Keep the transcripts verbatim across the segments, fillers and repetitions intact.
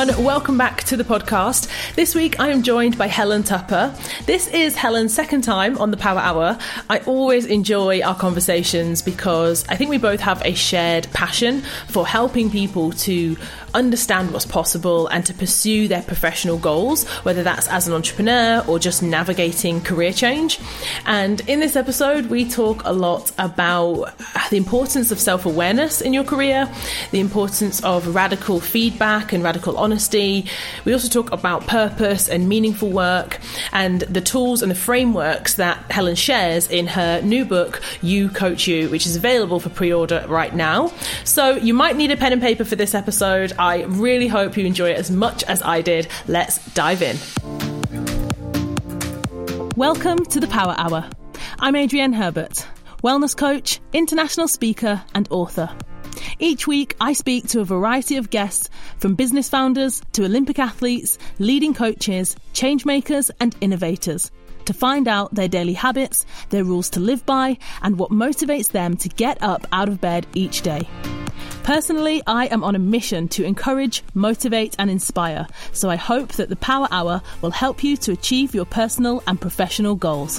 everyone, welcome back to the podcast. This week I am joined by Helen Tupper. This is Helen's second time on the Power Hour. I always enjoy our conversations because I think we both have a shared passion for helping people to understand what's possible and to pursue their professional goals, whether that's as an entrepreneur or just navigating career change. And in this episode, we talk a lot about the importance of self-awareness in your career, the importance of radical feedback and radical honesty. We also talk about purpose and meaningful work and the tools and the frameworks that Helen shares in her new book, You Coach You, which is available for pre-order right now. So you might need a pen and paper for this episode. I really hope you enjoy it as much as I did. Let's dive in. Welcome to the Power Hour. I'm Adrienne Herbert, wellness coach, international speaker and author. Each week, I speak to a variety of guests, from business founders to Olympic athletes, leading coaches, change makers and innovators, to find out their daily habits, their rules to live by, and what motivates them to get up out of bed each day. Personally, I am on a mission to encourage, motivate and inspire, so I hope that the Power Hour will help you to achieve your personal and professional goals.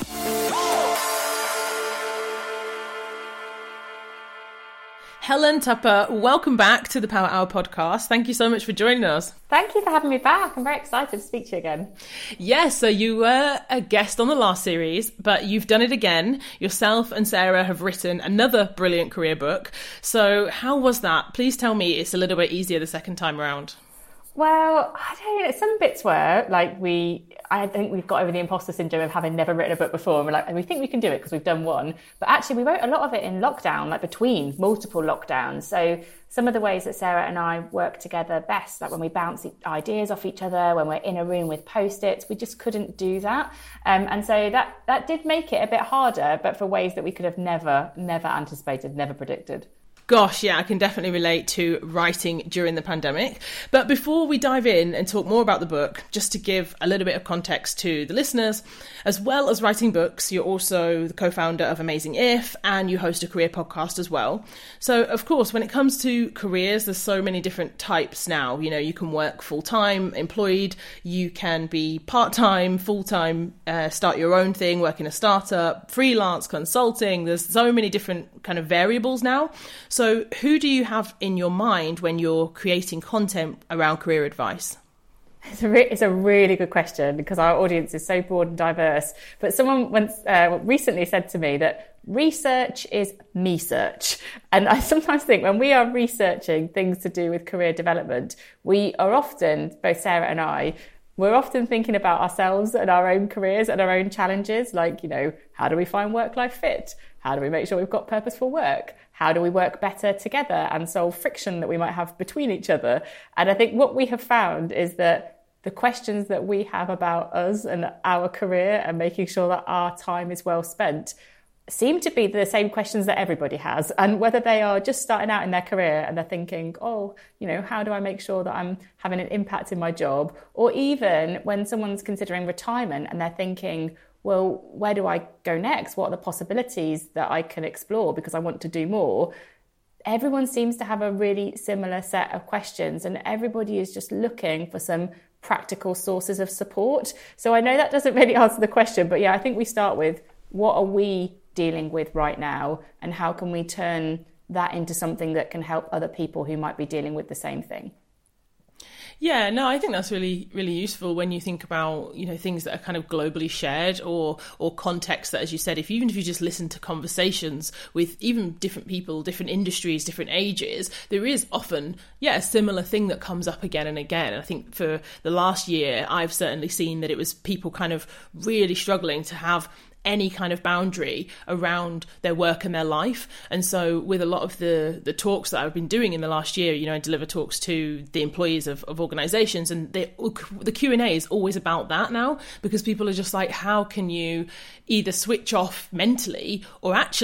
Helen Tupper, welcome back to the Power Hour podcast. Thank you so much for joining us. Thank you for having me back. I'm very excited to speak to you again. Yes, so you were a guest on the last series, but you've done it again. Yourself and Sarah have written another brilliant career book. So how was that? Please tell me it's a little bit easier the second time around. Well, I don't know. Some bits were like we, I think we've got over the imposter syndrome of having never written a book before. And we're like, and we think we can do it because we've done one. But actually, we wrote a lot of it in lockdown, like between multiple lockdowns. So some of the ways that Sarah and I work together best, like when we bounce ideas off each other, when we're in a room with Post-its, we just couldn't do that. Um, and so that, that did make it a bit harder, but for ways that we could have never, never anticipated, never predicted. Gosh, yeah, I can definitely relate to writing during the pandemic. But before we dive in and talk more about the book, just to give a little bit of context to the listeners, as well as writing books, you're also the co-founder of Amazing If, and you host a career podcast as well. So, of course, when it comes to careers, there's so many different types now. You know, you can work full-time, employed, you can be part-time, full-time, uh, start your own thing, work in a startup, freelance, consulting. There's so many different kind of variables now. So who do you have in your mind when you're creating content around career advice? It's a, re- it's a really good question because our audience is so broad and diverse. But someone once uh, recently said to me that research is me search. And I sometimes think when we are researching things to do with career development, we are often, both Sarah and I, we're often thinking about ourselves and our own careers and our own challenges. Like, you know, how do we find work-life fit? How do we make sure we've got purposeful work? How do we work better together and solve friction that we might have between each other? And I think what we have found is that the questions that we have about us and our career and making sure that our time is well spent seem to be the same questions that everybody has. And whether they are just starting out in their career and they're thinking, oh, you know, how do I make sure that I'm having an impact in my job? Or even when someone's considering retirement and they're thinking, well, where do I go next? What are the possibilities that I can explore because I want to do more? Everyone seems to have a really similar set of questions and everybody is just looking for some practical sources of support. So I know that doesn't really answer the question, but yeah, I think we start with what are we dealing with right now and how can we turn that into something that can help other people who might be dealing with the same thing? Yeah, no, I think that's really, really useful when you think about, you know, things that are kind of globally shared or or contexts that, as you said, if even if you just listen to conversations with even different people, different industries, different ages, there is often, yeah, a similar thing that comes up again and again. And I think for the last year, I've certainly seen that it was people kind of really struggling to have any kind of boundary around their work and their life. And so with a lot of the the talks that I've been doing in the last year, you know, I deliver talks to the employees of, of organizations, and they, the Q and A is always about that now, because people are just like, how can you either switch off mentally or actually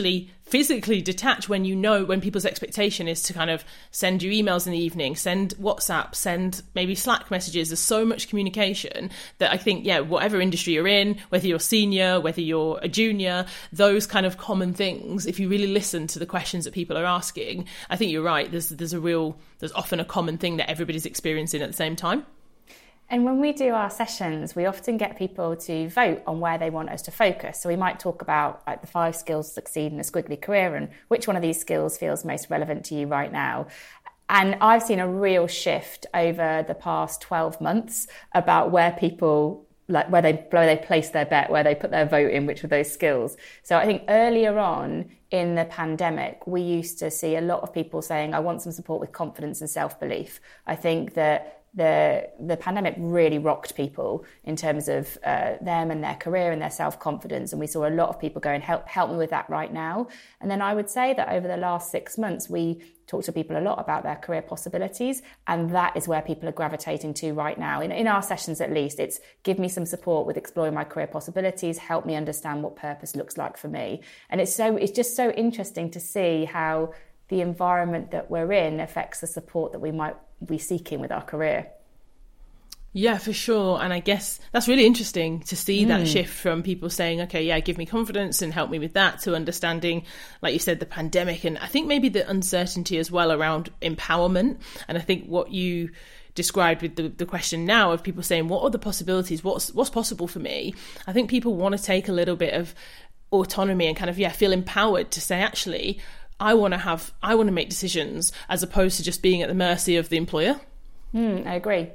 physically detach when you know, when people's expectation is to kind of send you emails in the evening, send WhatsApp, send maybe Slack messages. There's so much communication that I think, yeah, whatever industry you're in, whether you're senior, whether you're a junior, those kind of common things, if you really listen to the questions that people are asking, I think you're right. There's there's a real, there's often a common thing that everybody's experiencing at the same time. And when we do our sessions, we often get people to vote on where they want us to focus. So we might talk about like the five skills to succeed in a squiggly career and which one of these skills feels most relevant to you right now. And I've seen a real shift over the past twelve months about where people, like where they, where they place their bet, where they put their vote in, which were those skills. So I think earlier on in the pandemic, we used to see a lot of people saying, I want some support with confidence and self-belief. I think that the the pandemic really rocked people in terms of uh, them and their career and their self-confidence, and we saw a lot of people going, help help me with that right now. And then I would say that over the last six months we talked to people a lot about their career possibilities, and that is where people are gravitating to right now. In, in our sessions at least, it's give me some support with exploring my career possibilities, help me understand what purpose looks like for me. And it's so it's just so interesting to see how the environment that we're in affects the support that we might be seeking with our career. Yeah, for sure. And I guess that's really interesting to see mm. that shift from people saying, okay, yeah, give me confidence and help me with that, to understanding, like you said, the pandemic. And I think maybe the uncertainty as well around empowerment. And I think what you described with the, the question now of people saying, what are the possibilities? What's, what's possible for me? I think people want to take a little bit of autonomy and kind of, yeah, feel empowered to say, actually, I want to have, I want to make decisions as opposed to just being at the mercy of the employer. Mm, I agree.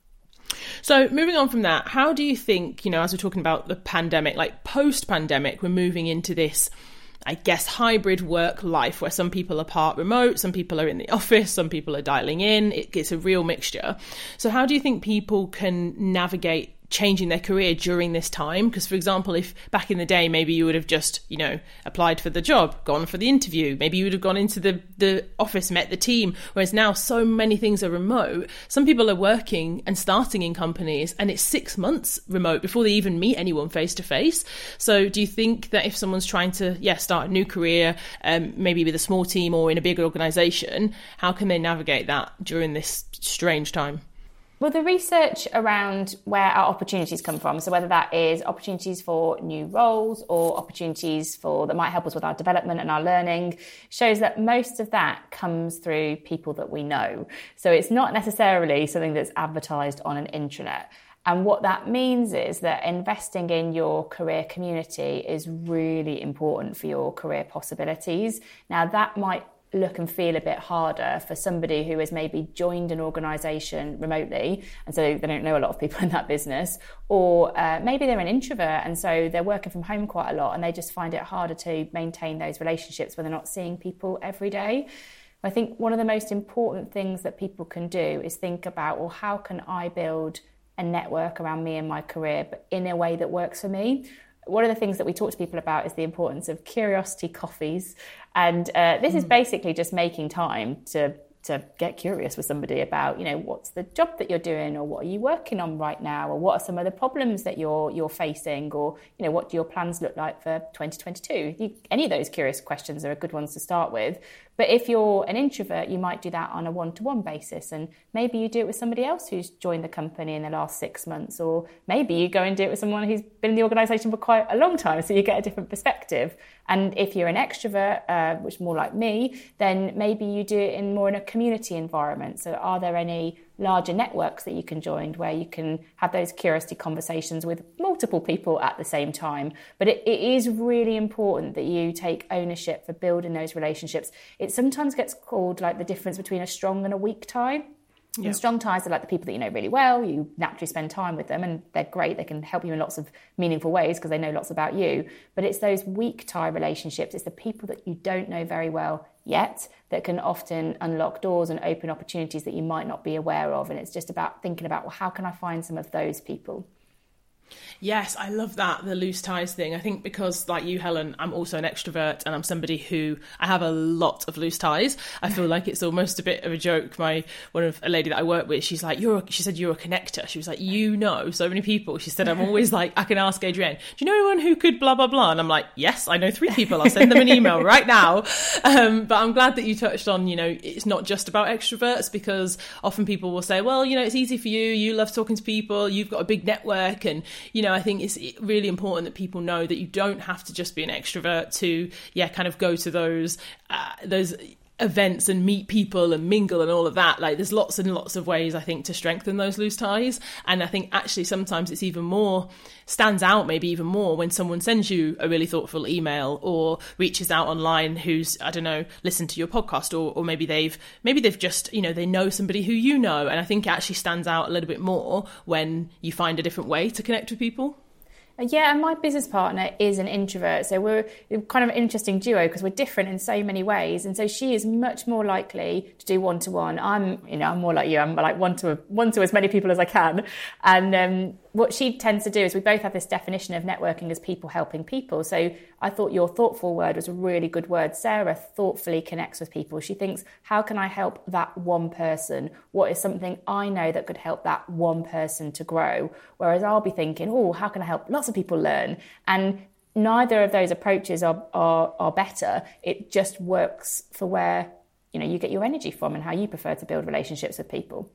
So moving on from that, how do you think, you know, as we're talking about the pandemic, like post-pandemic, we're moving into this, I guess, hybrid work life where some people are part remote, some people are in the office, some people are dialing in. It, it's a real mixture. So how do you think people can navigate changing their career during this time? Because, for example, if back in the day, maybe you would have just, you know, applied for the job, gone for the interview, maybe you would have gone into the, the office, met the team, whereas now so many things are remote. Some people are working and starting in companies and it's six months remote before they even meet anyone face to face. So do you think that if someone's trying to, yeah, start a new career, um, maybe with a small team or in a bigger organisation, how can they navigate that during this strange time? Well, the research around where our opportunities come from, so whether that is opportunities for new roles or opportunities for that might help us with our development and our learning, shows that most of that comes through people that we know. So it's not necessarily something that's advertised on an intranet. And what that means is that investing in your career community is really important for your career possibilities. Now, that might look and feel a bit harder for somebody who has maybe joined an organisation remotely and so they don't know a lot of people in that business, or uh, maybe they're an introvert and so they're working from home quite a lot and they just find it harder to maintain those relationships when they're not seeing people every day. I think one of the most important things that people can do is think about, well, how can I build a network around me and my career, but in a way that works for me? One of the things that we talk to people about is the importance of curiosity coffees. And uh, this mm. is basically just making time to to get curious with somebody about, you know, what's the job that you're doing, or what are you working on right now, or what are some of the problems that you're you're facing, or, you know, what do your plans look like for twenty twenty-two? You, any of those curious questions are good ones to start with. But if you're an introvert, you might do that on a one-to-one basis, and maybe you do it with somebody else who's joined the company in the last six months, or maybe you go and do it with someone who's been in the organisation for quite a long time, so you get a different perspective. And if you're an extrovert, uh, which is more like me, then maybe you do it in more in a community environment. So are there any larger networks that you can join where you can have those curiosity conversations with multiple people at the same time? But it, it is really important that you take ownership for building those relationships. It sometimes gets called like the difference between a strong and a weak tie. Yeah. And strong ties are like the people that you know really well, you naturally spend time with them and they're great, they can help you in lots of meaningful ways because they know lots about you. But it's those weak tie relationships, it's the people that you don't know very well yet that can often unlock doors and open opportunities that you might not be aware of. And it's just about thinking about, well, how can I find some of those people? Yes, I love that, the loose ties thing. I think because, like you, Helen, I'm also an extrovert and I'm somebody who, I have a lot of loose ties. I feel like it's almost a bit of a joke. My, one of a lady that I work with, she's like, you're, a, she said, you're a connector. She was like, you know so many people. She said, I'm always like, I can ask Adrienne, do you know anyone who could blah, blah, blah? And I'm like, yes, I know three people. I'll send them an email right now. Um, but I'm glad that you touched on, you know, it's not just about extroverts, because often people will say, well, you know, it's easy for you. You love talking to people. You've got a big network. And, you know, I think it's really important that people know that you don't have to just be an extrovert to, yeah, kind of go to those, uh, those events and meet people and mingle and all of that. Like, there's lots and lots of ways, I think, to strengthen those loose ties. And I think actually sometimes it's even more, stands out maybe even more when someone sends you a really thoughtful email or reaches out online who's, I don't know, listened to your podcast, or, or maybe they've, maybe they've just, you know, they know somebody who you know. And I think it actually stands out a little bit more when you find a different way to connect with people. Yeah, and my business partner is an introvert, so we're kind of an interesting duo because we're different in so many ways. And so she is much more likely to do one-to-one. I'm, you know, I'm more like you. I'm like one to one to as many people as I can. And um, what she tends to do is we both have this definition of networking as people helping people. So I thought your thoughtful word was a really good word. Sarah thoughtfully connects with people. She thinks, how can I help that one person? What is something I know that could help that one person to grow? Whereas I'll be thinking, oh, how can I help lots of people learn? And neither of those approaches are, are, are better. It just works for where, you know, you get your energy from and how you prefer to build relationships with people.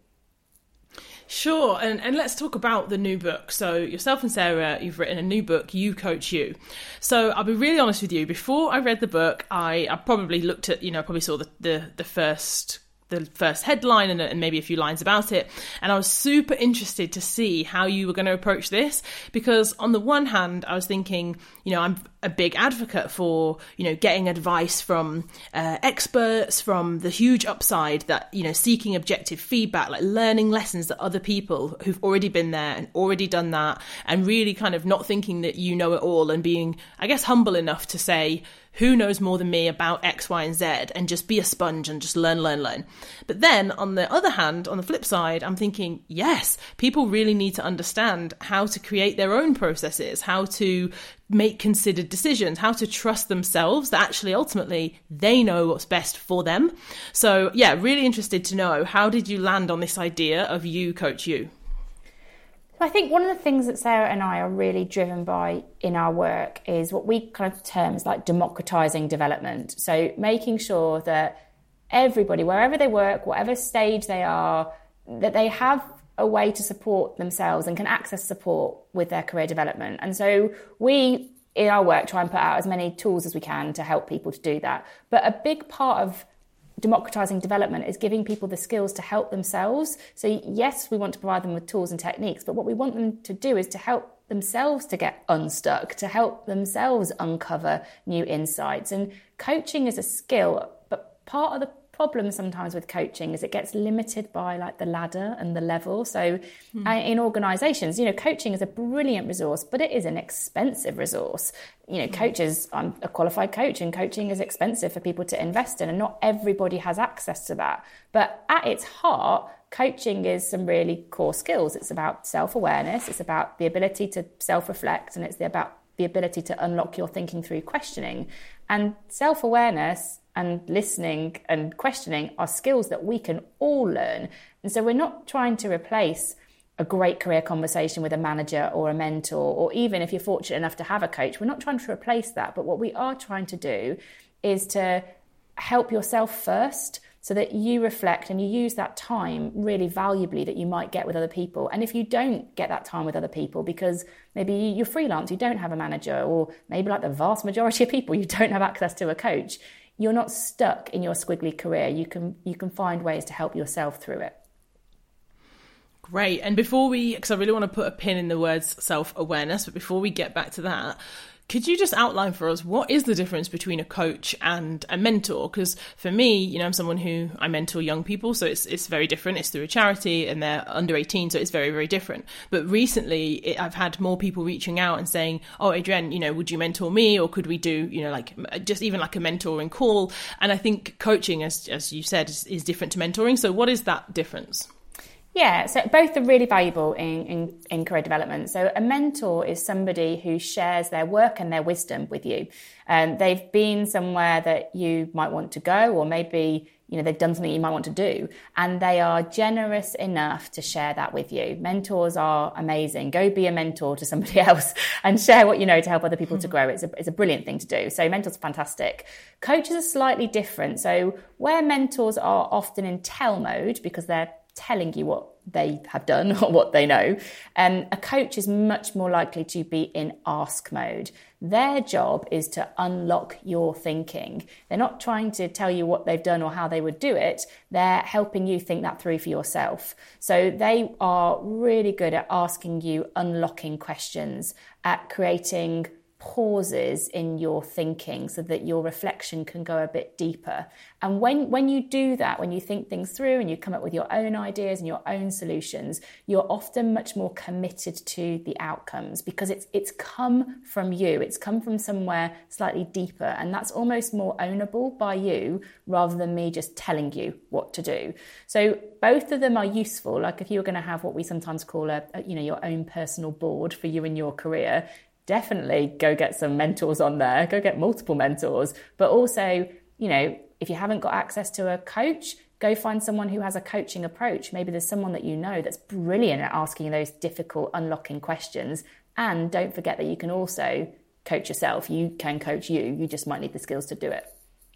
Sure, and, and let's talk about the new book. So yourself and Sarah, you've written a new book, You Coach You. So I'll be really honest with you, before I read the book, I, I probably looked at, you know, I probably saw the, the, the first... the first headline and, and maybe a few lines about it. And I was super interested to see how you were going to approach this, because on the one hand, I was thinking, you know, I'm a big advocate for, you know, getting advice from uh, experts, from the huge upside that, you know, seeking objective feedback, like learning lessons that other people who've already been there and already done that, and really kind of not thinking that you know it all and being, I guess, humble enough to say, who knows more than me about X, Y, and Z, and just be a sponge and just learn, learn, learn. But then on the other hand, on the flip side, I'm thinking, yes, people really need to understand how to create their own processes, how to make considered decisions, how to trust themselves that actually ultimately they know what's best for them. So yeah, really interested to know, how did you land on this idea of You Coach You? I think one of the things that Sarah and I are really driven by in our work is what we kind of term as like democratizing development. So making sure that everybody, wherever they work, whatever stage they are, that they have a way to support themselves and can access support with their career development. And so we, in our work, try and put out as many tools as we can to help people to do that. But a big part of democratizing development is giving people the skills to help themselves. So yes, we want to provide them with tools and techniques, but what we want them to do is to help themselves to get unstuck, to help themselves uncover new insights. And coaching is a skill, but part of the problem sometimes with coaching is it gets limited by like the ladder and the level. So mm. uh, in organizations, you know, coaching is a brilliant resource, but it is an expensive resource. You know, mm. coaches, I'm a qualified coach, and coaching is expensive for people to invest in, and not everybody has access to that. But at its heart, coaching is some really core skills. It's about self-awareness. It's about the ability to self-reflect, and it's the, about the ability to unlock your thinking through questioning. And self-awareness and listening and questioning are skills that we can all learn. And so we're not trying to replace a great career conversation with a manager or a mentor, or even if you're fortunate enough to have a coach, we're not trying to replace that. But what we are trying to do is to help yourself first, so that you reflect and you use that time really valuably that you might get with other people. And if you don't get that time with other people because maybe you're freelance, you don't have a manager, or maybe like the vast majority of people, you don't have access to a coach, you're not stuck in your squiggly career. You can you can find ways to help yourself through it. Great. And before we, because I really want to put a pin in the words self-awareness, but before we get back to that, could you just outline for us, what is the difference between a coach and a mentor? Because for me, you know, I'm someone who, I mentor young people, so it's it's very different. It's through a charity and they're under eighteen, so it's very, very different. But recently, it, I've had more people reaching out and saying, oh, Adrienne, you know, would you mentor me? Or could we do, you know, like just even like a mentoring call? And I think coaching, as as you said, is, is different to mentoring. So what is that difference? Yeah, so both are really valuable in, in, in career development. So a mentor is somebody who shares their work and their wisdom with you. Um, they've been somewhere that you might want to go, or maybe you know they've done something you might want to do, and they are generous enough to share that with you. Mentors are amazing. Go be a mentor to somebody else and share what you know to help other people mm-hmm. to grow. It's a, it's a brilliant thing to do. So mentors are fantastic. Coaches are slightly different. So where mentors are often in tell mode because they're telling you what they have done or what they know, um, a coach is much more likely to be in ask mode. Their job is to unlock your thinking. They're not trying to tell you what they've done or how they would do it. They're helping you think that through for yourself. So they are really good at asking you unlocking questions, at creating pauses in your thinking so that your reflection can go a bit deeper. And when, when you do that, when you think things through and you come up with your own ideas and your own solutions, you're often much more committed to the outcomes because it's it's come from you. It's come from somewhere slightly deeper, and that's almost more ownable by you rather than me just telling you what to do. So both of them are useful. Like if you were going to have what we sometimes call a, a you know your own personal board for you and your career, definitely go get some mentors on there, go get multiple mentors. But also, you know, if you haven't got access to a coach, go find someone who has a coaching approach. Maybe there's someone that you know that's brilliant at asking those difficult, unlocking questions. And don't forget that you can also coach yourself. You can coach you. You just might need the skills to do it.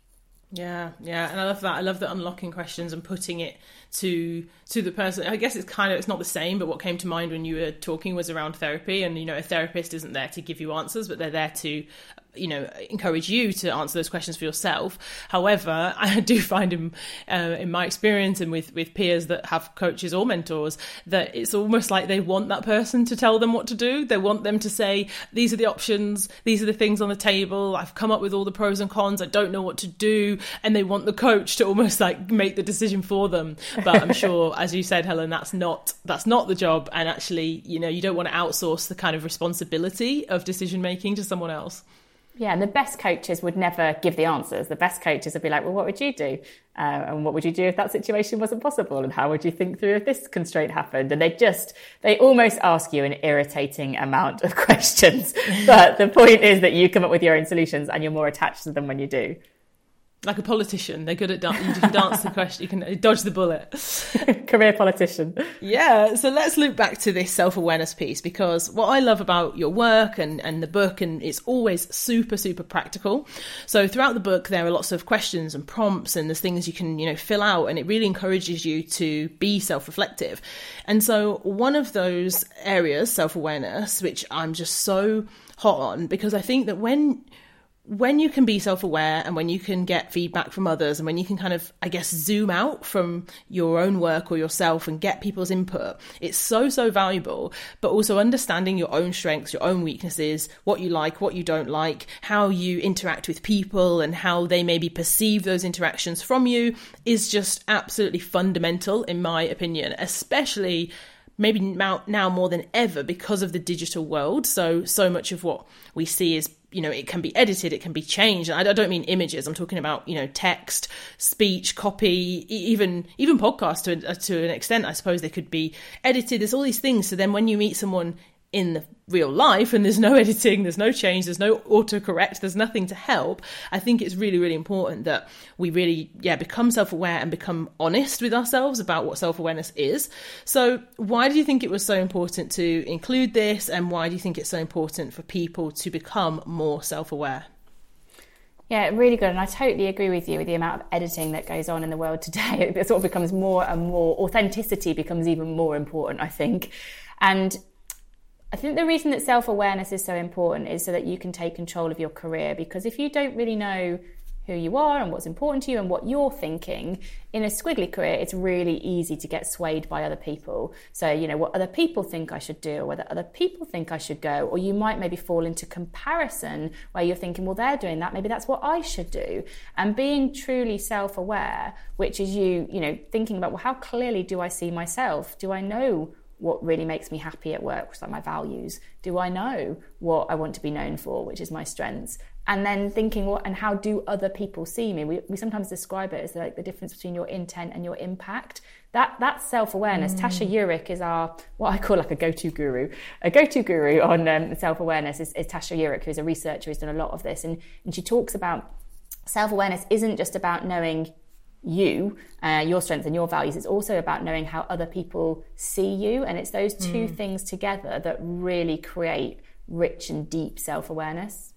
Yeah, yeah, and I love that. I love the unlocking questions and putting it to to the person. I guess it's kind of, it's not the same, but what came to mind when you were talking was around therapy. And, you know, a therapist isn't there to give you answers, but they're there to, you know, encourage you to answer those questions for yourself. However, I do find in, uh, in my experience and with, with peers that have coaches or mentors, that it's almost like they want that person to tell them what to do. They want them to say, these are the options, these are the things on the table, I've come up with all the pros and cons, I don't know what to do. And they want the coach to almost like make the decision for them. But I'm sure, as you said, Helen, that's not that's not the job. And actually, you know, you don't want to outsource the kind of responsibility of decision making to someone else. Yeah, and the best coaches would never give the answers. The best coaches would be like, well, what would you do? Uh, and what would you do if that situation wasn't possible? And how would you think through if this constraint happened? And they just, they almost ask you an irritating amount of questions. But the point is that you come up with your own solutions and you're more attached to them when you do. Like a politician, they're good at dan- you can dance the question, you can dodge the bullet. Career politician. Yeah, so let's loop back to this self-awareness piece, because what I love about your work and, and the book, and it's always super, super practical. So throughout the book, there are lots of questions and prompts, and there's things you can, you know, fill out, and it really encourages you to be self-reflective. And so one of those areas, self-awareness, which I'm just so hot on, because I think that when... when you can be self-aware and when you can get feedback from others and when you can kind of, I guess, zoom out from your own work or yourself and get people's input, it's so, so valuable. But also understanding your own strengths, your own weaknesses, what you like, what you don't like, how you interact with people and how they maybe perceive those interactions from you is just absolutely fundamental, in my opinion, especially maybe now, now more than ever because of the digital world. So, so much of what we see is, you know, it can be edited, it can be changed. And I don't mean images. I'm talking about, you know, text, speech, copy, even even podcasts to, to an extent. I suppose they could be edited. There's all these things. So then when you meet someone in the real life and there's no editing, there's no change, there's no autocorrect, there's nothing to help, I think it's really, really important that we really, yeah, become self-aware and become honest with ourselves about what self-awareness is. So why do you think it was so important to include this, and why do you think it's so important for people to become more self-aware? Yeah, really good. And I totally agree with you with the amount of editing that goes on in the world today. It sort of becomes more and more, authenticity becomes even more important, I think. And I think the reason that self-awareness is so important is so that you can take control of your career, because if you don't really know who you are and what's important to you and what you're thinking, in a squiggly career, it's really easy to get swayed by other people. So, you know, what other people think I should do, or whether other people think I should go, or you might maybe fall into comparison where you're thinking, well, they're doing that, maybe that's what I should do. And being truly self-aware, which is you, you know, thinking about, well, how clearly do I see myself? Do I know what really makes me happy at work, which is like my values? Do I know what I want to be known for, which is my strengths? and then thinking, what and how do other people see me? We we sometimes describe it as like the difference between your intent and your impact. That that's self-awareness. Mm. Tasha Eurich is our, what I call like a go-to guru. A go-to guru on um, self-awareness is, is Tasha Eurich, who's a researcher who's done a lot of this. And, and she talks about self-awareness isn't just about knowing you, uh, your strengths and your values. It's also about knowing how other people see you. And it's those two mm. things together that really create rich and deep self-awareness.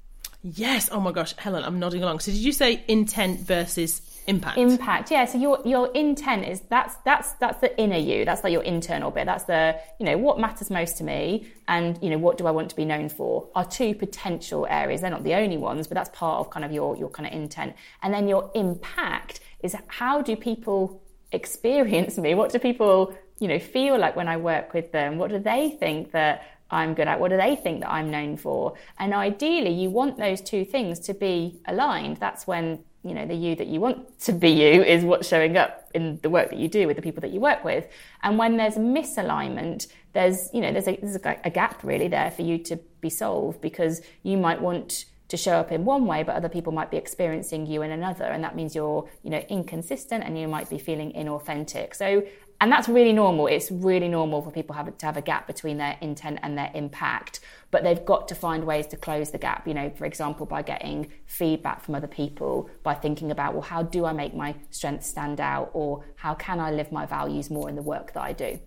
Yes. Oh my gosh, Helen, I'm nodding along. So did you say intent versus impact? Impact, yeah. So your your intent is that's that's that's the inner you. That's like your internal bit. That's the, you know, what matters most to me, and, you know, what do I want to be known for, are two potential areas. They're not the only ones, but that's part of kind of your your kind of intent. And then your impact is how do people experience me? What do people, you know, feel like when I work with them? What do they think that I'm good at? What do they think that I'm known for? And ideally, you want those two things to be aligned. That's when, you know, the you that you want to be you is what's showing up in the work that you do with the people that you work with. And when there's misalignment, there's, you know, there's a, there's a, a gap really there for you to be solved, because you might want to show up in one way, but other people might be experiencing you in another. And that means you're, you know, inconsistent, and you might be feeling inauthentic. So, and that's really normal. It's really normal for people have, to have a gap between their intent and their impact, but they've got to find ways to close the gap, you know, for example, by getting feedback from other people, by thinking about, well, how do I make my strengths stand out, or how can I live my values more in the work that I do?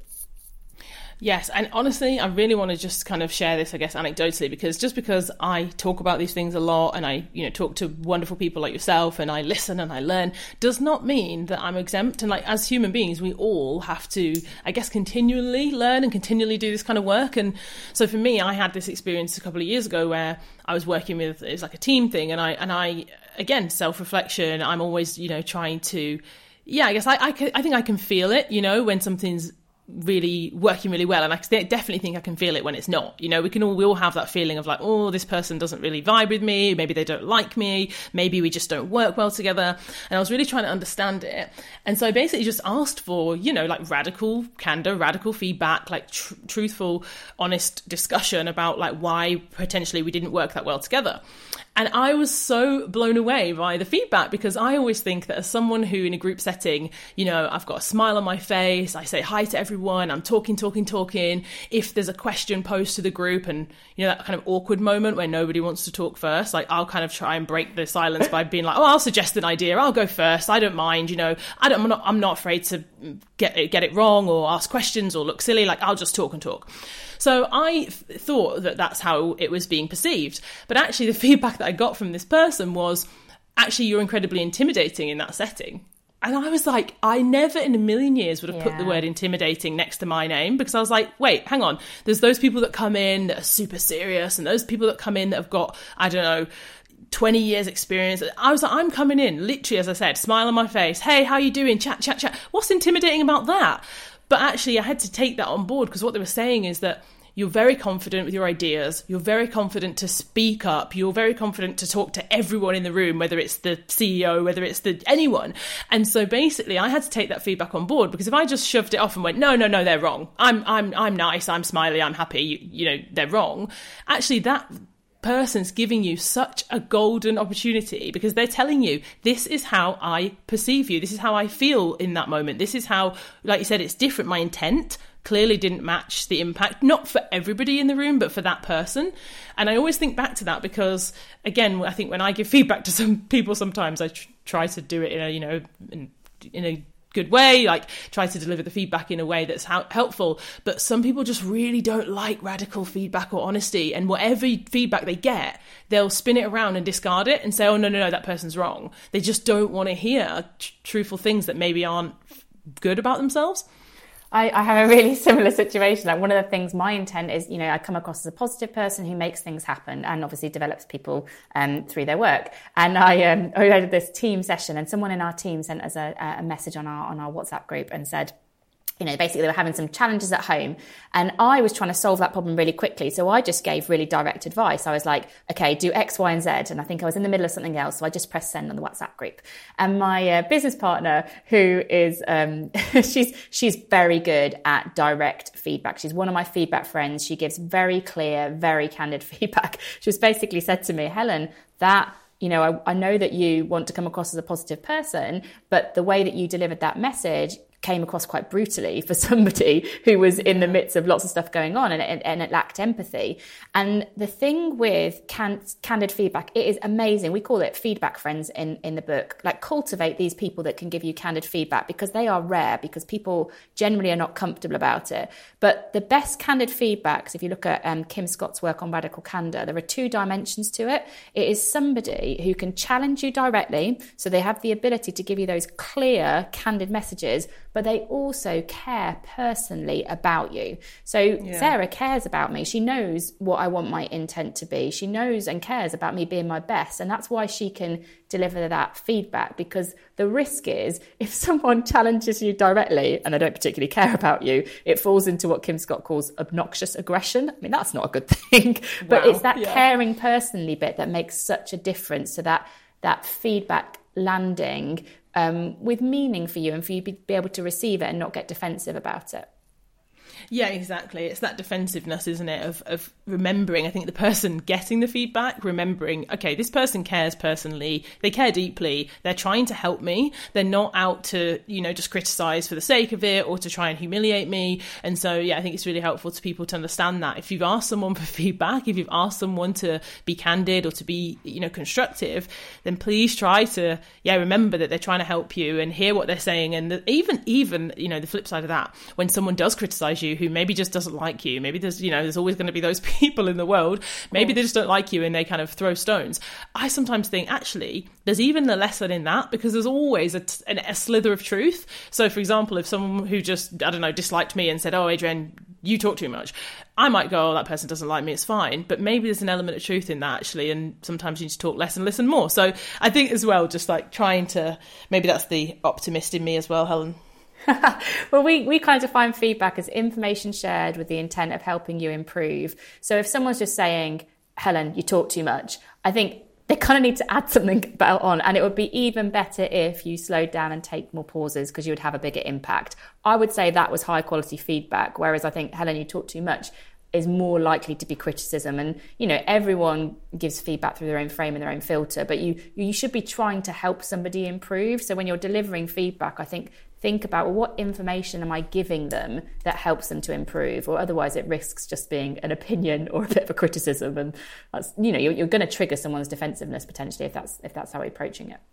Yes, and honestly, I really want to just kind of share this, I guess, anecdotally, because just because I talk about these things a lot, and I, you know, talk to wonderful people like yourself, and I listen and I learn, does not mean that I'm exempt. And like, as human beings, we all have to, I guess, continually learn and continually do this kind of work. And so for me, I had this experience a couple of years ago where I was working with, it was like a team thing, and I, and I, again, self-reflection, I'm always, you know, trying to, yeah, I guess I, I, can, I think I can feel it, you know, when something's really working really well, and I definitely think I can feel it when it's not. You know, we can all we all have that feeling of like, oh, this person doesn't really vibe with me, maybe they don't like me, maybe we just don't work well together. And I was really trying to understand it, and so I basically just asked for, you know, like radical candor, radical feedback, like tr- truthful, honest discussion about like why potentially we didn't work that well together. And I was so blown away by the feedback, because I always think that as someone who in a group setting, you know, I've got a smile on my face, I say hi to everyone, I'm talking, talking, talking. If there's a question posed to the group, and, you know, that kind of awkward moment where nobody wants to talk first, like I'll kind of try and break the silence by being like, oh, I'll suggest an idea, I'll go first, I don't mind, you know, I don't, I'm not, I'm not afraid to get it, get it wrong or ask questions or look silly, like I'll just talk and talk. So I th- thought that that's how it was being perceived. But actually the feedback that I got from this person was, actually, you're incredibly intimidating in that setting. And I was like, I never in a million years would have yeah. put the word intimidating next to my name, because I was like, wait, hang on. There's those people that come in that are super serious, and those people that come in that have got, I don't know, twenty years experience. I was like, I'm coming in, literally, as I said, smile on my face. Hey, how you doing? Chat, chat, chat. What's intimidating about that? But actually, I had to take that on board, because what they were saying is that you're very confident with your ideas. You're very confident to speak up. You're very confident to talk to everyone in the room, whether it's the C E O, whether it's the anyone. And so basically, I had to take that feedback on board, because if I just shoved it off and went, no, no, no, they're wrong. I'm, I'm, I'm nice. I'm smiley. I'm happy. You, you know, they're wrong. Actually, that person's giving you such a golden opportunity, because they're telling you, this is how I perceive you. This is how I feel in that moment. This is how, like you said, it's different. My intent clearly didn't match the impact, not for everybody in the room, but for that person. And I always think back to that, because again, I think when I give feedback to some people, sometimes I tr- try to do it in a, you know, in, in a good way, like try to deliver the feedback in a way that's ha- helpful. But some people just really don't like radical feedback or honesty, and whatever feedback they get, they'll spin it around and discard it and say, oh, no, no, no, that person's wrong. They just don't want to hear tr- truthful things that maybe aren't good about themselves. I, I have a really similar situation. Like, one of the things, my intent is, you know, I come across as a positive person who makes things happen and obviously develops people um, through their work. And I, um, I had this team session, and someone in our team sent us a, a message on our on our WhatsApp group and said, you know, basically they were having some challenges at home and I was trying to solve that problem really quickly. So I just gave really direct advice. I was like, okay, do X, Y, and Z. And I think I was in the middle of something else. So I just pressed send on the WhatsApp group. And my uh, business partner, who is, um, she's, she's very good at direct feedback. She's one of my feedback friends. She gives very clear, very candid feedback. She was basically said to me, Helen, that you know, I, I know that you want to come across as a positive person, but the way that you delivered that message came across quite brutally for somebody who was in the midst of lots of stuff going on, and it, and it lacked empathy. And the thing with can, candid feedback, it is amazing. We call it feedback friends in, in the book. Like, cultivate these people that can give you candid feedback, because they are rare, because people generally are not comfortable about it. But the best candid feedbacks, if you look at um, Kim Scott's work on radical candor, there are two dimensions to it. It is somebody who can challenge you directly, so they have the ability to give you those clear, candid messages, but they also care personally about you. So yeah. Sarah cares about me. She knows what I want my intent to be. She knows and cares about me being my best. And that's why she can deliver that feedback, because the risk is if someone challenges you directly and they don't particularly care about you, it falls into what Kim Scott calls obnoxious aggression. I mean, that's not a good thing, but wow. it's that yeah. caring personally bit that makes such a difference to that, that feedback landing Um, with meaning for you, and for you to be able to receive it and not get defensive about it. Yeah, exactly. It's that defensiveness, isn't it, of, of remembering, I think, the person getting the feedback, remembering, okay, this person cares personally, they care deeply, they're trying to help me, they're not out to, you know, just criticise for the sake of it or to try and humiliate me. And so, yeah, I think it's really helpful to people to understand that. If you've asked someone for feedback, if you've asked someone to be candid or to be, you know, constructive, then please try to, yeah, remember that they're trying to help you and hear what they're saying. And that even, even, you know, the flip side of that, when someone does criticise you, who maybe just doesn't like you, maybe there's, you know, there's always going to be those people in the world, maybe they just don't like you and they kind of throw stones. I sometimes think, actually, there's even a lesson in that, because there's always a, a slither of truth. So, for example, if someone who just, I don't know, disliked me and said, oh, Adrienne, you talk too much, I might go, oh, that person doesn't like me, it's fine. But maybe there's an element of truth in that, actually, and sometimes you need to talk less and listen more. So I think as well, just like trying to, maybe that's the optimist in me as well, Helen. Well, we, we kind of define feedback as information shared with the intent of helping you improve. So if someone's just saying, Helen, you talk too much, I think they kind of need to add something about on. And it would be even better if you slowed down and take more pauses, because you would have a bigger impact. I would say that was high quality feedback. Whereas I think, Helen, you talk too much is more likely to be criticism. And, you know, everyone gives feedback through their own frame and their own filter, but you you should be trying to help somebody improve. So when you're delivering feedback, I think, think about, well, what information am I giving them that helps them to improve? Or otherwise it risks just being an opinion or a bit of a criticism. And that's, you know, you're, you're going to trigger someone's defensiveness potentially if that's if that's how you're approaching it.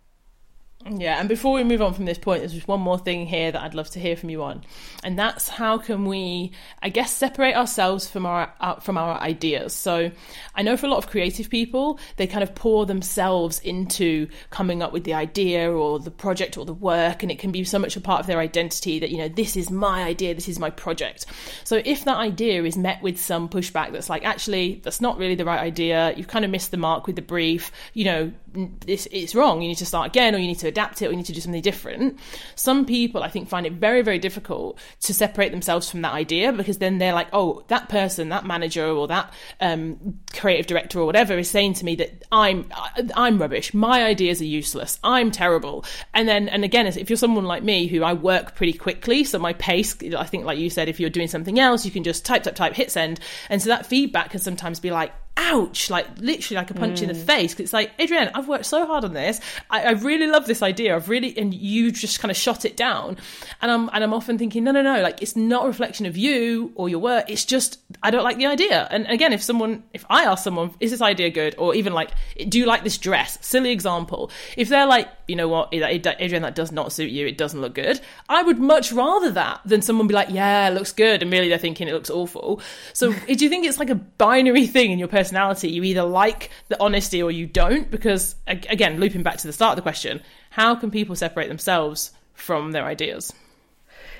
Yeah, and before we move on from this point, there's just one more thing here that I'd love to hear from you on, and that's how can we, I guess, separate ourselves from our uh, from our ideas. So I know for a lot of creative people, they kind of pour themselves into coming up with the idea or the project or the work, and it can be so much a part of their identity that, you know, this is my idea, this is my project. So if that idea is met with some pushback that's like, actually, that's not really the right idea, you've kind of missed the mark with the brief, you know, this it's wrong, you need to start again, or you need to adapt it, or you need to do something different. Some people, I think, find it very, very difficult to separate themselves from that idea, because then they're like, oh, that person, that manager, or that um, creative director or whatever is saying to me that I'm I'm rubbish, my ideas are useless, I'm terrible. And then, and again, if you're someone like me, who I work pretty quickly, so my pace, I think, like you said, if you're doing something else, you can just type, type, type, hit send. And so that feedback can sometimes be like, ouch, like literally like a punch mm. in the face, because it's like, Adrienne, I've worked so hard on this, I, I really love this idea, I've really, and you just kind of shot it down. And I'm and I'm often thinking, no, no, no, like, it's not a reflection of you or your work, it's just, I don't like the idea. And again, if someone, if I ask someone, is this idea good? Or even like, do you like this dress? Silly example. If they're like, you know what, Adrienne, that does not suit you, it doesn't look good, I would much rather that than someone be like, yeah, it looks good, and really they're thinking it looks awful. So do you think it's like a binary thing in your personality? You either like the honesty or you don't? Because again, looping back to the start of the question, how can people separate themselves from their ideas?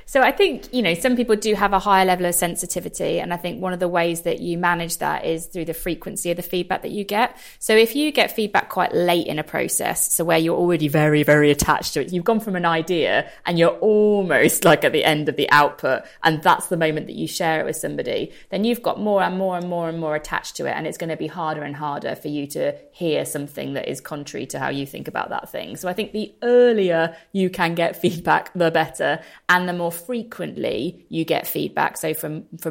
So I think, you know, some people do have a higher level of sensitivity. And I think one of the ways that you manage that is through the frequency of the feedback that you get. So if you get feedback quite late in a process, so where you're already very, very attached to it, you've gone from an idea and you're almost like at the end of the output, and that's the moment that you share it with somebody, then you've got more and more and more and more attached to it. And it's going to be harder and harder for you to hear something that is contrary to how you think about that thing. So I think the earlier you can get feedback, the better, and the more frequently you get feedback. So from from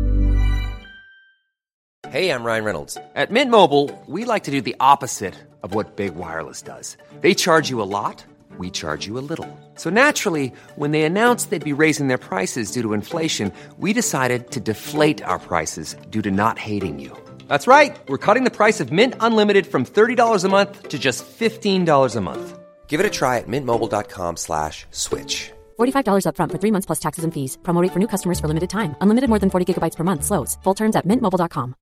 Hey, I'm Ryan Reynolds. At Mint Mobile, we like to do the opposite of what Big Wireless does. They charge you a lot, we charge you a little. So naturally, when they announced they'd be raising their prices due to inflation, we decided to deflate our prices due to not hating you. That's right. We're cutting the price of Mint Unlimited from thirty dollars a month to just fifteen dollars a month. Give it a try at mintmobile.com slash switch. forty-five dollars up front for three months plus taxes and fees. Promo rate for new customers for limited time. Unlimited more than forty gigabytes per month. Slows full terms at mint mobile dot com.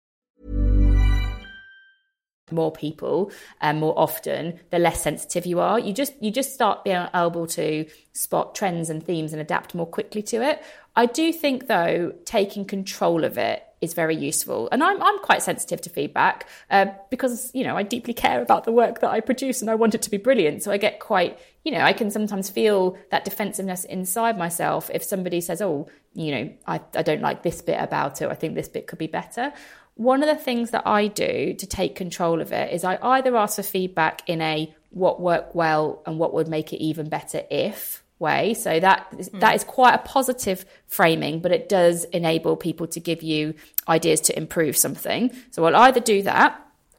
More people and more often, the less sensitive you are. You just you just start being able to spot trends and themes and adapt more quickly to it. I do think, though, taking control of it is very useful. And I'm I'm quite sensitive to feedback uh, because, you know, I deeply care about the work that I produce and I want it to be brilliant. So I get quite, you know, I can sometimes feel that defensiveness inside myself if somebody says, oh, you know, I, I don't like this bit about it. I think this bit could be better. One of the things that I do to take control of it is I either ask for feedback in a what worked well and what would make it even better if way. So that mm. that is quite a positive framing, but it does enable people to give you ideas to improve something. So I'll either do that,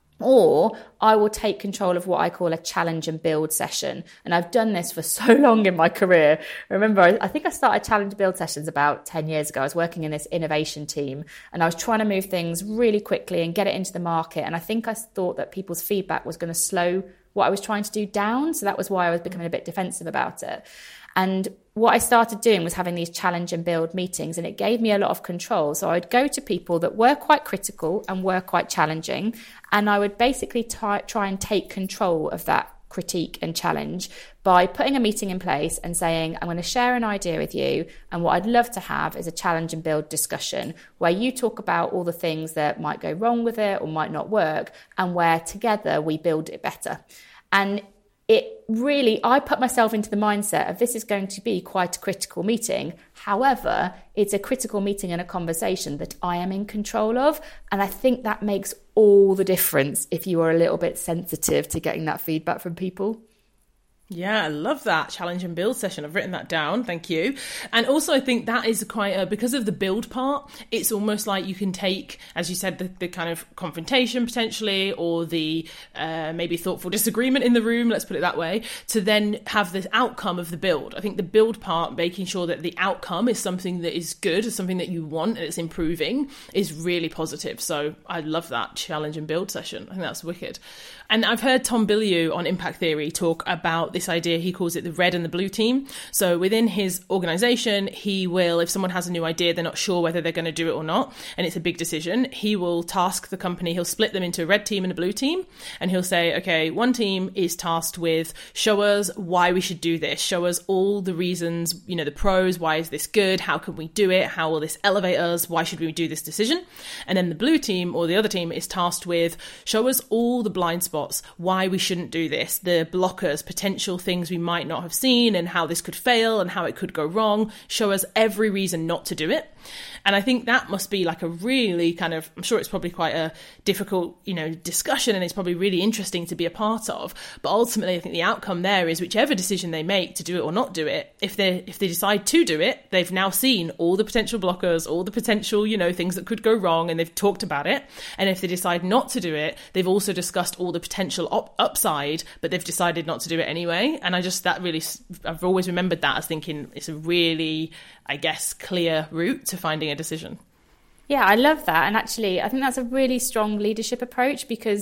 or I will take control of what I call a challenge and build session. And I've done this for so long in my career. I remember, I, I think I started challenge and build sessions about ten years ago. I was working in this innovation team and I was trying to move things really quickly and get it into the market. And I think I thought that people's feedback was going to slow what I was trying to do down. So that was why I was becoming a bit defensive about it. And what I started doing was having these challenge and build meetings, and it gave me a lot of control. So I'd go to people that were quite critical and were quite challenging, and I would basically try, try and take control of that critique and challenge by putting a meeting in place and saying, I'm going to share an idea with you, and what I'd love to have is a challenge and build discussion where you talk about all the things that might go wrong with it or might not work, and where together we build it better. And it really, I put myself into the mindset of this is going to be quite a critical meeting. However, it's a critical meeting and a conversation that I am in control of. And I think that makes all the difference if you are a little bit sensitive to getting that feedback from people. Yeah, I love that challenge and build session. I've written that down. Thank you. And also I think that is quite a, because of the build part, it's almost like you can take, as you said, the, the kind of confrontation potentially, or the uh, maybe thoughtful disagreement in the room, let's put it that way, to then have the outcome of the build. I think the build part, making sure that the outcome is something that is good, is something that you want and it's improving, is really positive. So I love that challenge and build session. I think that's wicked. And I've heard Tom Bilyeu on Impact Theory talk about this idea. He calls it the red and the blue team. So within his organization, he will, if someone has a new idea, they're not sure whether they're going to do it or not, and it's a big decision, he will task the company, he'll split them into a red team and a blue team, and he'll say, okay, one team is tasked with show us why we should do this, show us all the reasons, you know, the pros, why is this good, how can we do it, how will this elevate us, why should we do this decision? And then the blue team, or the other team, is tasked with show us all the blind spots, why we shouldn't do this, the blockers, potential things we might not have seen, and how this could fail and how it could go wrong, show us every reason not to do it. And I think that must be like a really kind of, I'm sure it's probably quite a difficult, you know, discussion, and it's probably really interesting to be a part of. But ultimately, I think the outcome there is whichever decision they make to do it or not do it, if they if they decide to do it, they've now seen all the potential blockers, all the potential, you know, things that could go wrong, and they've talked about it. And if they decide not to do it, they've also discussed all the potential op- upside, but they've decided not to do it anyway. And I just, that really, I've always remembered that as thinking it's a really, I guess, clear route to finding a decision. Yeah, I love that. And actually, I think that's a really strong leadership approach, because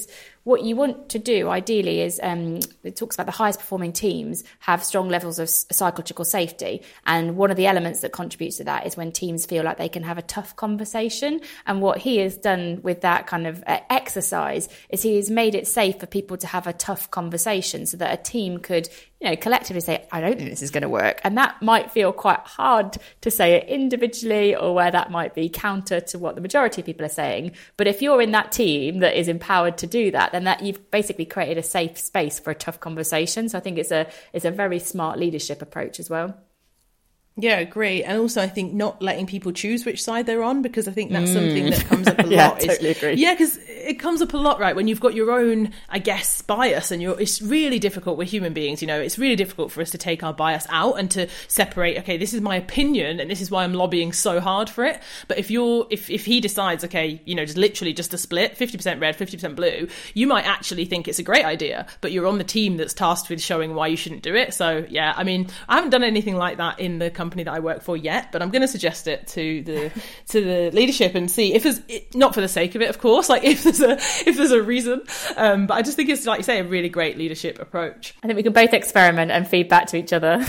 what you want to do ideally is, um, it talks about the highest performing teams have strong levels of psychological safety. And one of the elements that contributes to that is when teams feel like they can have a tough conversation. And what he has done with that kind of uh, exercise is he has made it safe for people to have a tough conversation so that a team could, you know, collectively say, I don't think this is going to work. And that might feel quite hard to say it individually, or where that might be counter to what the majority of people are saying. But if you're in that team that is empowered to do that, then that you've basically created a safe space for a tough conversation. So I think it's a it's a very smart leadership approach as well. Yeah, agree. And also I think not letting people choose which side they're on, because I think that's mm. something that comes up a yeah, lot. Totally is, agree. Yeah, because it comes up a lot, right? When you've got your own, I guess, bias, and you're, it's really difficult. We're human beings, you know, it's really difficult for us to take our bias out and to separate, okay, this is my opinion and this is why I'm lobbying so hard for it. But if you're, if, if he decides, okay, you know, just literally just a split, fifty percent red, fifty percent blue, you might actually think it's a great idea, but you're on the team that's tasked with showing why you shouldn't do it. So yeah, I mean, I haven't done anything like that in the company that I work for yet, but I'm going to suggest it to the to the leadership and see if there's, not for the sake of it, of course, like if there's a if there's a reason, um, but I just think it's, like you say, a really great leadership approach. I think we can both experiment and feed back to each other.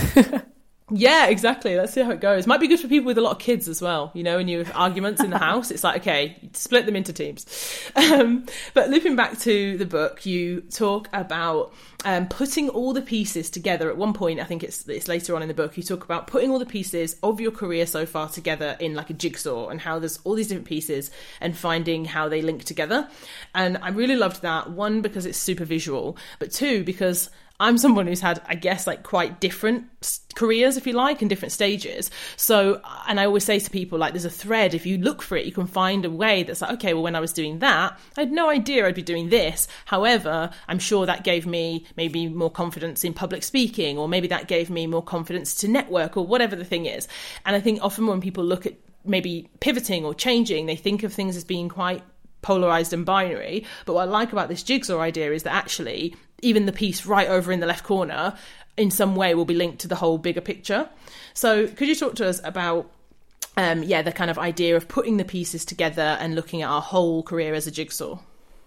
Yeah, exactly. Let's see how it goes. Might be good for people with a lot of kids as well. You know, when you have arguments in the house, it's like, okay, split them into teams. Um, but looping back to the book, you talk about um, putting all the pieces together. At one point, I think it's, it's later on in the book, you talk about putting all the pieces of your career so far together in like a jigsaw, and how there's all these different pieces and finding how they link together. And I really loved that. One, because it's super visual, but two, because I'm someone who's had, I guess, like quite different careers, if you like, in different stages. So, and I always say to people, like, there's a thread. If you look for it, you can find a way that's like, okay, well, when I was doing that, I had no idea I'd be doing this. However, I'm sure that gave me maybe more confidence in public speaking, or maybe that gave me more confidence to network, or whatever the thing is. And I think often when people look at maybe pivoting or changing, they think of things as being quite polarized and binary. But what I like about this jigsaw idea is that actually even the piece right over in the left corner in some way will be linked to the whole bigger picture. So could you talk to us about um yeah the kind of idea of putting the pieces together and looking at our whole career as a jigsaw?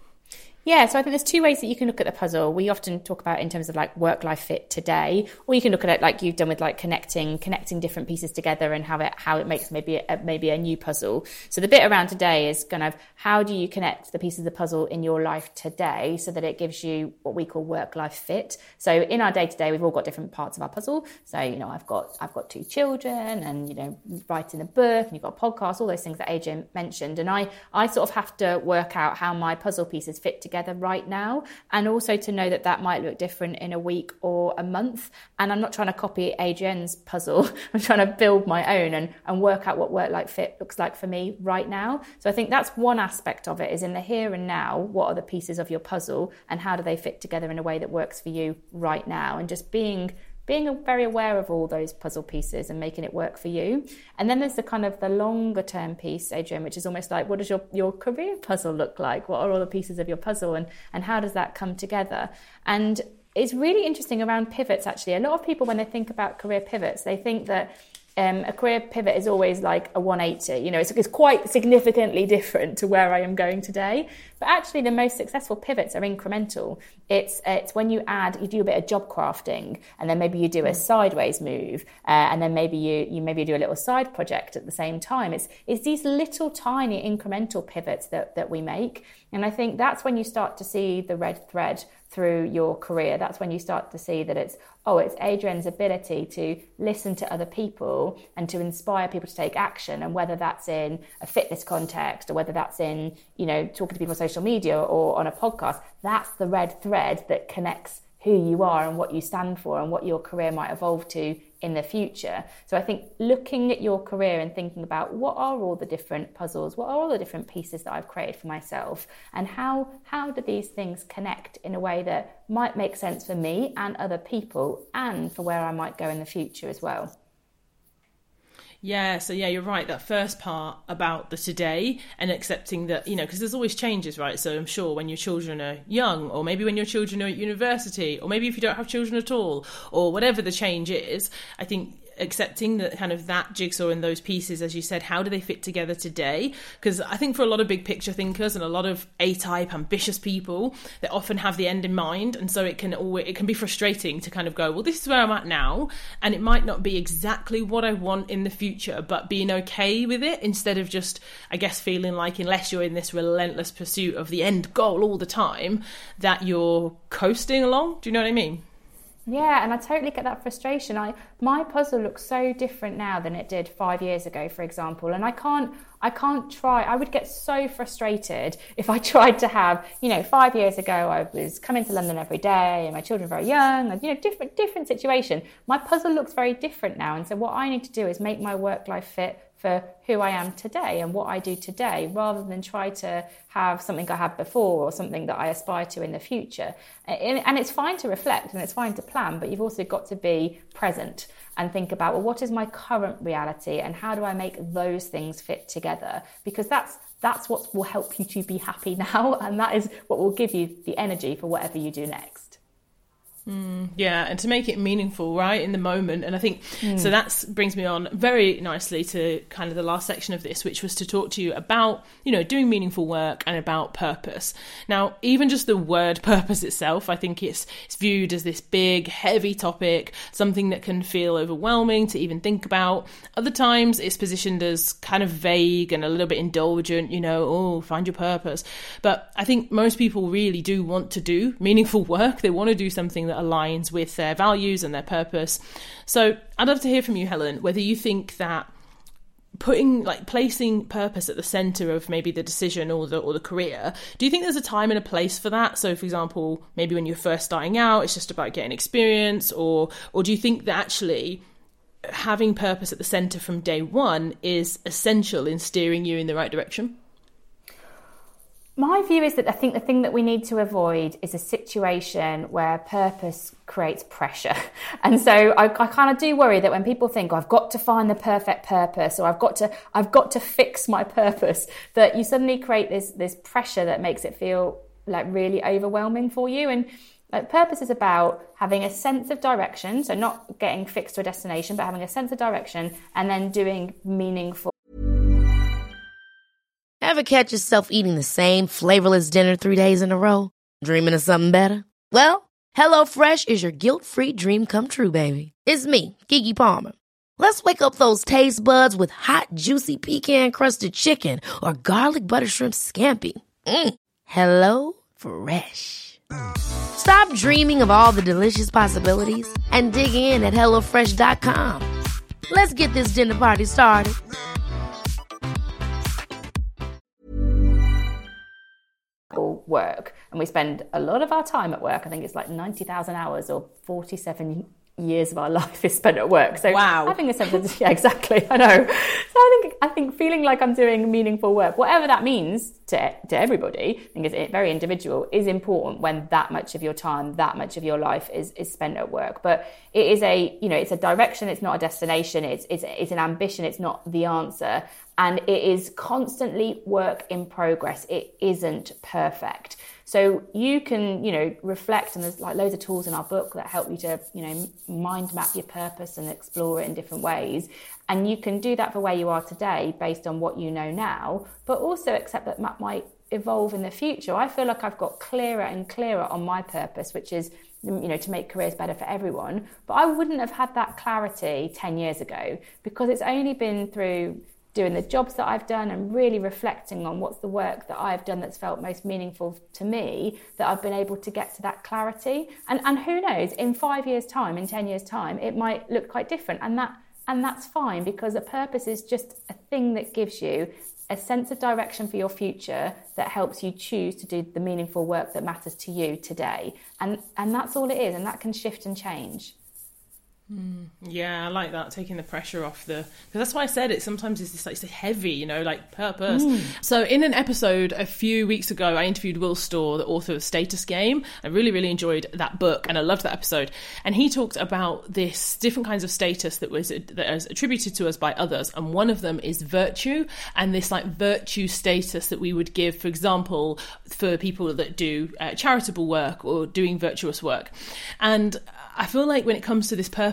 Yeah, so I think there's two ways that you can look at the puzzle. We often talk about it in terms of like work-life fit today, or you can look at it like you've done with like connecting connecting different pieces together and how it how it makes maybe a, maybe a new puzzle. So the bit around today is kind of how do you connect the pieces of the puzzle in your life today so that it gives you what we call work-life fit. So in our day-to-day, we've all got different parts of our puzzle. So, you know, I've got I've got two children, and, you know, writing a book, and you've got a podcast, all those things that Adrian mentioned. And I, I sort of have to work out how my puzzle pieces fit together right now, and also to know that that might look different in a week or a month. And I'm not trying to copy Adrian's puzzle. I'm trying to build my own and, and work out what work-life fit looks like for me right now. So I think that's one aspect of it, is in the here and now, what are the pieces of your puzzle and how do they fit together in a way that works for you right now, and just being being very aware of all those puzzle pieces and making it work for you. And then there's the kind of the longer term piece, Adrian, which is almost like, what does your, your career puzzle look like? What are all the pieces of your puzzle, and, and how does that come together? And it's really interesting around pivots, actually. A lot of people, when they think about career pivots, they think that Um, a career pivot is always like a one eighty, you know, it's, it's quite significantly different to where I am going today. But actually the most successful pivots are incremental. It's it's when you add, you do a bit of job crafting, and then maybe you do a sideways move, uh, and then maybe you you maybe do a little side project at the same time. It's it's these little tiny incremental pivots that, that we make. And I think that's when you start to see the red thread through your career. That's when you start to see that it's, oh, it's Adrian's ability to listen to other people and to inspire people to take action. And whether that's in a fitness context, or whether that's in, you know, talking to people on social media or on a podcast, that's the red thread that connects who you are and what you stand for and what your career might evolve to in the future. So I think looking at your career and thinking about what are all the different puzzles, what are all the different pieces that I've created for myself, and how how do these things connect in a way that might make sense for me and other people, and for where I might go in the future as well. Yeah, so yeah, you're right. That first part about the today and accepting that, you know, because there's always changes, right? So I'm sure when your children are young, or maybe when your children are at university, or maybe if you don't have children at all, or whatever the change is, I think accepting that kind of that jigsaw and those pieces, as you said, how do they fit together today? Because I think for a lot of big picture thinkers and a lot of A-type ambitious people, they often have the end in mind, and so it can always it can be frustrating to kind of go, well, this is where I'm at now, and it might not be exactly what I want in the future, but being okay with it instead of just, I guess, feeling like unless you're in this relentless pursuit of the end goal all the time, that you're coasting along. Do you know what I mean? Yeah, and I totally get that frustration. I my puzzle looks so different now than it did five years ago, for example. And I can't I can't try. I would get so frustrated if I tried to have, you know, five years ago I was coming to London every day and my children were very young, and, you know, different different situation. My puzzle looks very different now. And so what I need to do is make my work life fit for who I am today and what I do today, rather than try to have something I had before or something that I aspire to in the future. And it's fine to reflect and it's fine to plan, but you've also got to be present and think about, well, what is my current reality and how do I make those things fit together? Because that's that's what will help you to be happy now, and that is what will give you the energy for whatever you do next. Mm, yeah, and to make it meaningful, right, in the moment. And I think, mm. so that brings me on very nicely to kind of the last section of this, which was to talk to you about, you know, doing meaningful work and about purpose. Now, even just the word purpose itself, I think it's, it's viewed as this big, heavy topic, something that can feel overwhelming to even think about. Other times it's positioned as kind of vague and a little bit indulgent, you know, oh, find your purpose. But I think most people really do want to do meaningful work. They want to do something that aligns with their values and their purpose. So I'd love to hear from you, Helen, whether you think that putting, like, placing purpose at the center of maybe the decision or the or the career, do you think there's a time and a place for that? So, for example, maybe when you're first starting out, it's just about getting experience, or or do you think that actually having purpose at the center from day one is essential in steering you in the right direction? My view is that I think the thing that we need to avoid is a situation where purpose creates pressure. And so I, I kind of do worry that when people think, oh, I've got to find the perfect purpose, or I've got to I've got to fix my purpose, that you suddenly create this this pressure that makes it feel like really overwhelming for you. And like, purpose is about having a sense of direction, so not getting fixed to a destination, but having a sense of direction and then doing meaningful. Ever catch yourself eating the same flavorless dinner three days in a row? Dreaming of something better? Well, HelloFresh is your guilt-free dream come true, baby. It's me, Keke Palmer. Let's wake up those taste buds with hot, juicy pecan-crusted chicken or garlic butter shrimp scampi. Mm. Hello Fresh. Stop dreaming of all the delicious possibilities and dig in at hello fresh dot com. Let's get this dinner party started. Work, and we spend a lot of our time at work. I think it's like ninety thousand hours, or forty-seven years of our life is spent at work. So wow. having a sense of, yeah, exactly, I know. So I think I think feeling like I'm doing meaningful work, whatever that means to to everybody, I think it's very individual, is important when that much of your time, that much of your life is is spent at work. But it is a, you know, it's a direction, it's not a destination, it's it's it's an ambition, it's not the answer. And it is constantly work in progress. It isn't perfect. So you can, you know, reflect, and there's like loads of tools in our book that help you to, you know, mind map your purpose and explore it in different ways. And you can do that for where you are today based on what you know now, but also accept that that might evolve in the future. I feel like I've got clearer and clearer on my purpose, which is, you know, to make careers better for everyone. But I wouldn't have had that clarity ten years ago, because it's only been through doing the jobs that I've done and really reflecting on what's the work that I've done that's felt most meaningful to me, that I've been able to get to that clarity. And and who knows, in five years' time, in ten years' time, it might look quite different. And that and that's fine, because a purpose is just a thing that gives you a sense of direction for your future, that helps you choose to do the meaningful work that matters to you today. And and that's all it is, and that can shift and change. Mm, yeah, I like that, taking the pressure off the, because that's why I said it sometimes it's just like, it's heavy, you know, like purpose. Mm. So in an episode a few weeks ago, I interviewed Will Storr, the author of Status Game. I really, really enjoyed that book, and I loved that episode. And he talked about this different kinds of status that was that is attributed to us by others, and one of them is virtue, and this like virtue status that we would give, for example, for people that do uh, charitable work or doing virtuous work. And I feel like when it comes to this purpose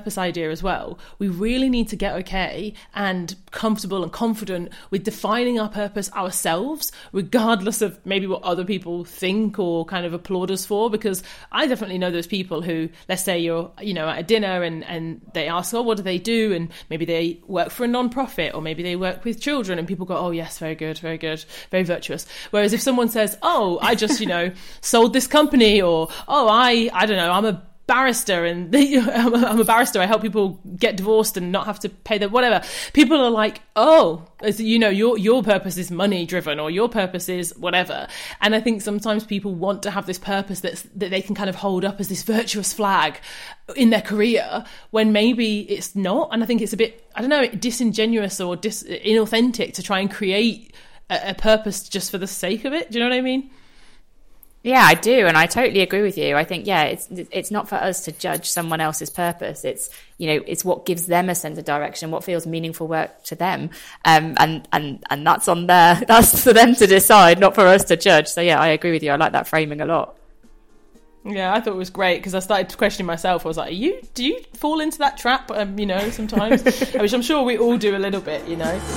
purpose idea as well, we really need to get okay and comfortable and confident with defining our purpose ourselves, regardless of maybe what other people think or kind of applaud us for. Because I definitely know those people who, let's say you're, you know, at a dinner and, and they ask, oh, what do they do? And maybe they work for a non-profit, or maybe they work with children, and people go, oh yes, very good, very good, very virtuous. Whereas if someone says, oh, I just, you know, sold this company, or, oh, I, I don't know, I'm a barrister and I'm a barrister, I help people get divorced and not have to pay them, whatever. People are like, oh, as you know, your your purpose is money driven, or your purpose is whatever. And I think sometimes people want to have this purpose that's, that they can kind of hold up as this virtuous flag in their career, when maybe it's not. And I think it's a bit, I don't know, disingenuous or dis- inauthentic to try and create a, a purpose just for the sake of it. Do you know what I mean? Yeah, I do. And I totally agree with you. I think, yeah, it's it's not for us to judge someone else's purpose. It's, you know, it's what gives them a sense of direction, what feels meaningful work to them. Um, and, and, and that's on there. That's for them to decide, not for us to judge. So yeah, I agree with you. I like that framing a lot. Yeah, I thought it was great, because I started questioning myself. I was like, Are you, do you fall into that trap, um, you know, sometimes? Which I'm sure we all do a little bit, you know.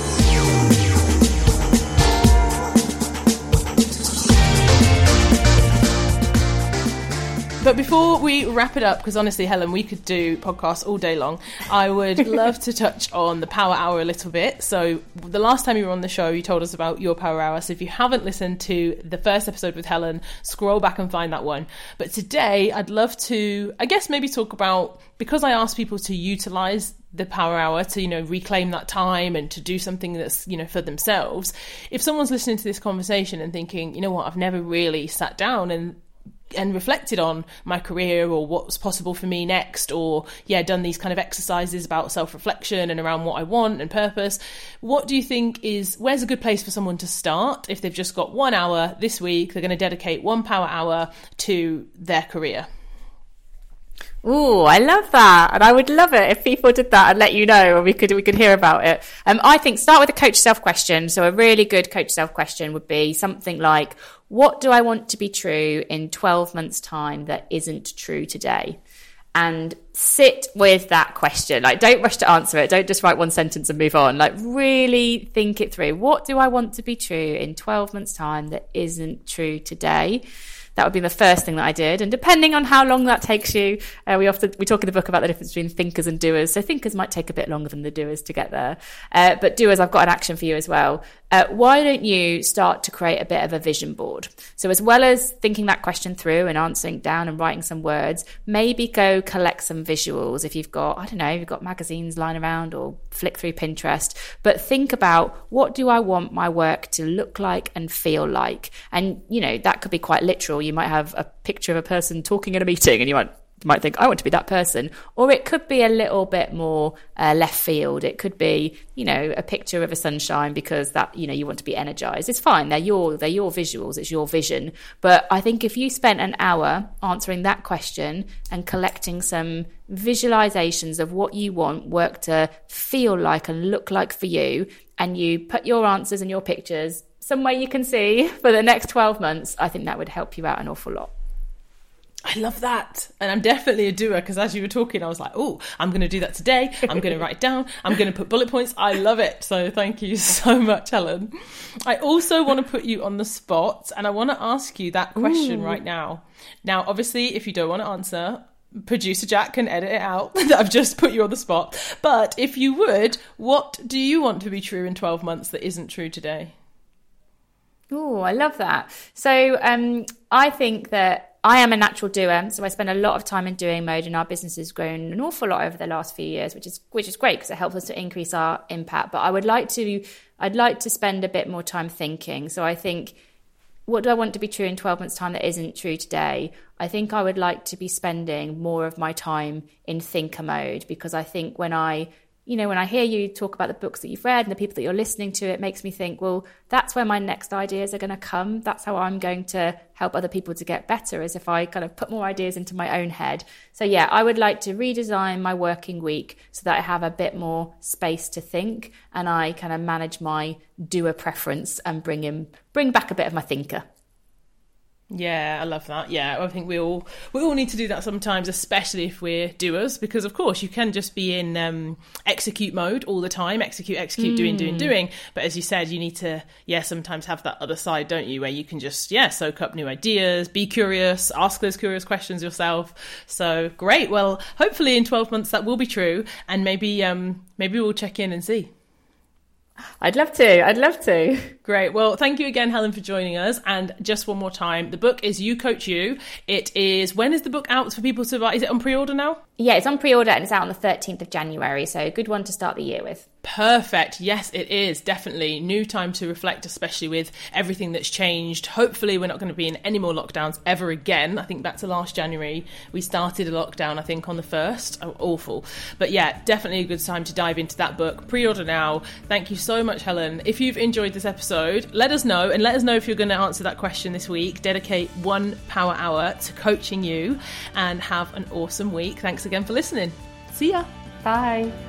But before we wrap it up, because honestly, Helen, we could do podcasts all day long, I would love to touch on the Power Hour a little bit. So the last time you were on the show, you told us about your Power Hour. So if you haven't listened to the first episode with Helen, scroll back and find that one. But today, I'd love to, I guess, maybe talk about, because I asked people to utilise the Power Hour to, you know, reclaim that time and to do something that's, you know, for themselves. If someone's listening to this conversation and thinking, you know what, I've never really sat down and and reflected on my career or what's possible for me next, or yeah, done these kind of exercises about self-reflection and around what I want and purpose. What do you think is, where's a good place for someone to start if they've just got one hour this week, they're going to dedicate one power hour to their career? Ooh, I love that. And I would love it if people did that and let you know, or we could we could hear about it. Um, I think start with a coach self question. So a really good coach self question would be something like, what do I want to be true in twelve months time that isn't true today? And sit with that question. Like, don't rush to answer it. Don't just write one sentence and move on. Like, really think it through. What do I want to be true in twelve months time that isn't true today? That would be the first thing that I did. And depending on how long that takes you, uh, we often, we talk in the book about the difference between thinkers and doers. So thinkers might take a bit longer than the doers to get there. Uh, but doers, I've got an action for you as well. Uh, why don't you start to create a bit of a vision board? So as well as thinking that question through and answering down and writing some words, maybe go collect some visuals. If you've got, I don't know, you've got magazines lying around, or flick through Pinterest, but think about, what do I want my work to look like and feel like? And, you know, that could be quite literal. You might have a picture of a person talking at a meeting and you might You might think, I want to be that person. Or it could be a little bit more uh, left field. It could be, you know, a picture of a sunshine because that, you know, you want to be energized. It's fine. They're your, they're your visuals. It's your vision. But I think if you spent an hour answering that question and collecting some visualizations of what you want work to feel like and look like for you, and you put your answers and your pictures somewhere you can see for the next twelve months, I think that would help you out an awful lot. I love that. And I'm definitely a doer, because as you were talking, I was like, oh, I'm going to do that today. I'm going to write it down. I'm going to put bullet points. I love it. So thank you so much, Helen. I also want to put you on the spot, and I want to ask you that question Ooh. right now. Now, obviously, if you don't want to answer, producer Jack can edit it out that I've just put you on the spot. But if you would, what do you want to be true in twelve months that isn't true today? Oh, I love that. So um, I think that I am a natural doer, so I spend a lot of time in doing mode, and our business has grown an awful lot over the last few years, which is which is great because it helps us to increase our impact. But I would like to, I'd like to spend a bit more time thinking. So I think, what do I want to be true in twelve months' time that isn't true today? I think I would like to be spending more of my time in thinker mode, because I think when I You know, when I hear you talk about the books that you've read and the people that you're listening to, it makes me think, well, that's where my next ideas are going to come. That's how I'm going to help other people to get better, is if I kind of put more ideas into my own head. So yeah, I would like to redesign my working week so that I have a bit more space to think, and I kind of manage my doer preference and bring in, bring back a bit of my thinker. Yeah, I love that. Yeah, I think we all we all need to do that sometimes, especially if we're doers, because of course you can just be in um, execute mode all the time, execute, execute, mm. doing, doing, doing. But as you said, you need to, yeah, sometimes have that other side, don't you, where you can just, yeah, soak up new ideas, be curious, ask those curious questions yourself. So great. Well, hopefully in twelve months that will be true, and maybe um, maybe we'll check in and see. I'd love to. I'd love to. Great. Well, thank you again, Helen, for joining us. And just one more time, the book is You Coach You. It is, when is the book out for people to buy? Is it on pre-order now? Yeah, it's on pre-order and it's out on the thirteenth of January. So a good one to start the year with. Perfect. Yes, it is. Definitely. New time to reflect, especially with everything that's changed. Hopefully we're not going to be in any more lockdowns ever again. I think back to last January, we started a lockdown, I think, on the first. Oh, awful. But yeah, definitely a good time to dive into that book. Pre-order now. Thank you so much, Helen. If you've enjoyed this episode, let us know, and let us know if you're going to answer that question this week. Dedicate one power hour to coaching you, and have an awesome week. Thanks again for listening. See ya. Bye.